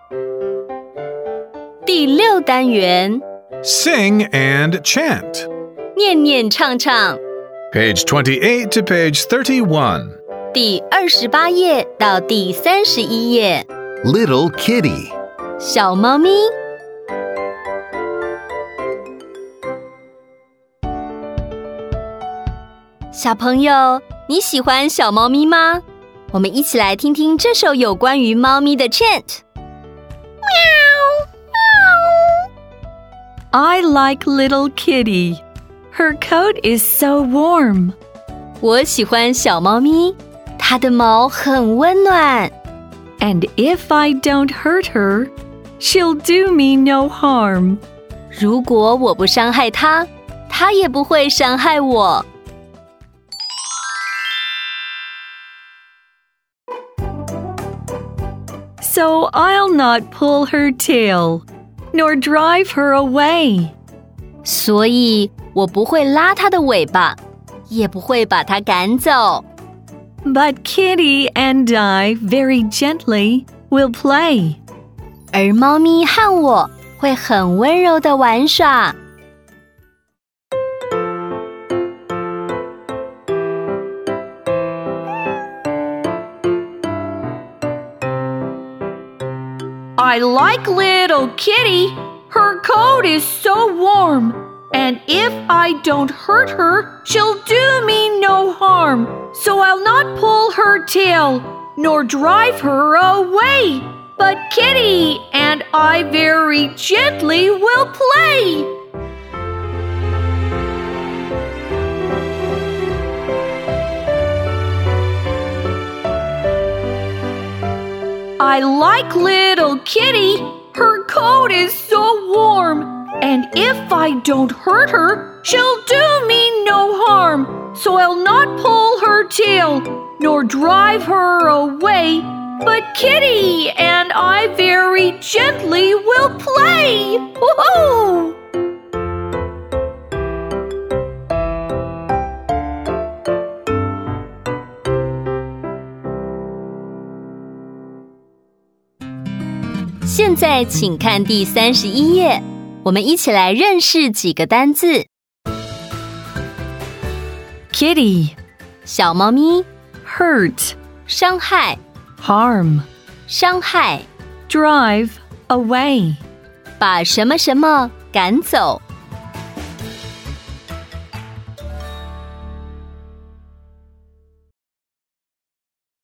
第6单元 Sing and chant. 念念唱唱 Page 28 to page 31. 第28页到第31页 Little kitty. 小猫咪小朋友，你喜欢小猫咪吗？我们一起来听听这首有关于猫咪的 chant。 I like little kitty. Her coat is so warm. 我喜欢小猫咪，它的毛很温暖。 And if I don't hurt her, she'll do me no harm. 如果我不伤害它，它也不会伤害我。 So I'll not pull her tail, nor drive her away. 所以我不会拉它的尾巴，也不会把它赶走。 But Kitty and I very gently will play. 而猫咪和我会很温柔地玩耍。 I like little kitty. Her coat is so warm. And if I don't hurt her, she'll do me no harm. So I'll not pull her tail, nor drive her away. But Kitty and I very gently will play. I like little kitty. Her coat is so warm. And if I don't hurt her, she'll do me no harm. So I'll not pull her tail, nor drive her away. But Kitty and I very gently will play. Woohoo! 现在请看第31页，我们一起来认识几个单字。 Kitty. 小猫咪 Hurt. 伤害 Harm. 伤害 Drive away. 把什么什么赶走